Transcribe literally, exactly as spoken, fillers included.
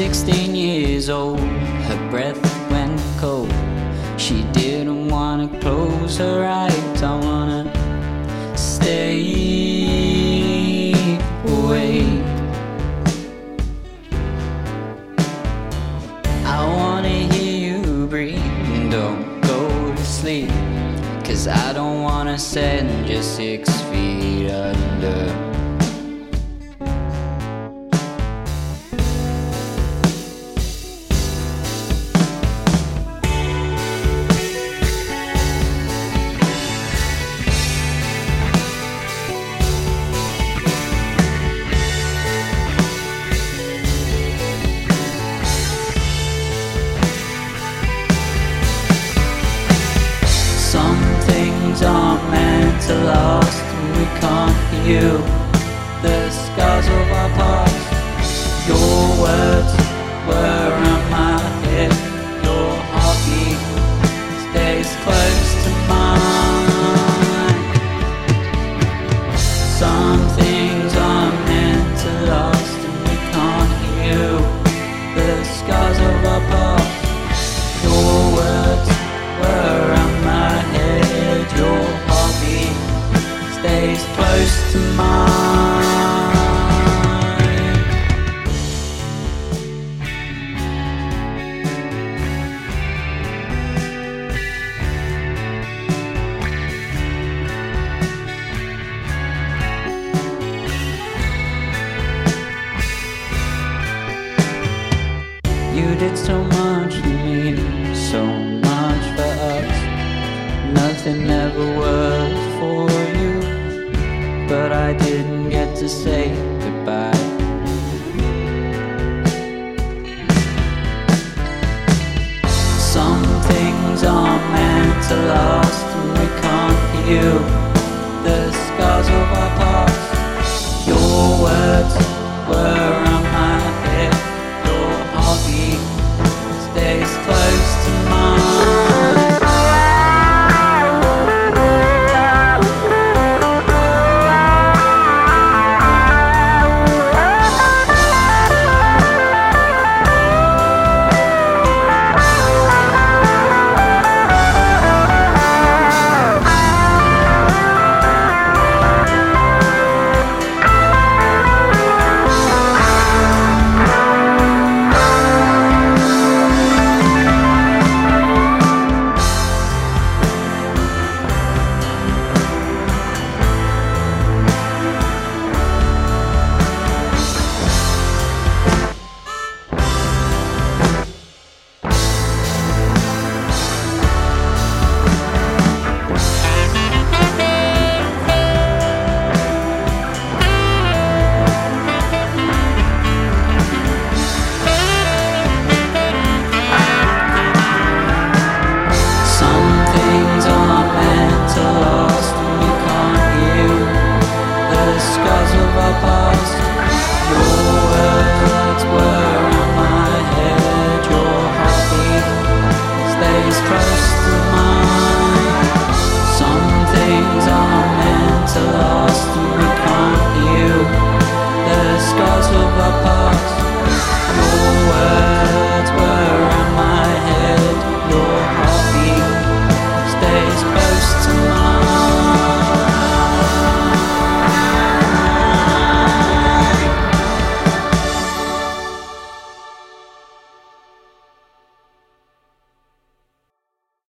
sixteen years old, her breath went cold. She didn't wanna close her eyes. I wanna stay awake. I wanna hear you breathe. Don't go to sleep, 'cause I don't wanna send you six feet under. Some things are meant to last, and we can't heal the scars of our past. Your words were on my head. Your heartbeat stays close to mine. Some things are meant to last, and we can't heal the scars of our past. Your words were on my head. Your heartbeat stays close to mine. You did so much for me, so much for us. Nothing ever worked for you, but I didn't get to say goodbye. Some things are meant to last, and we can't heal the scars of our past. Your words were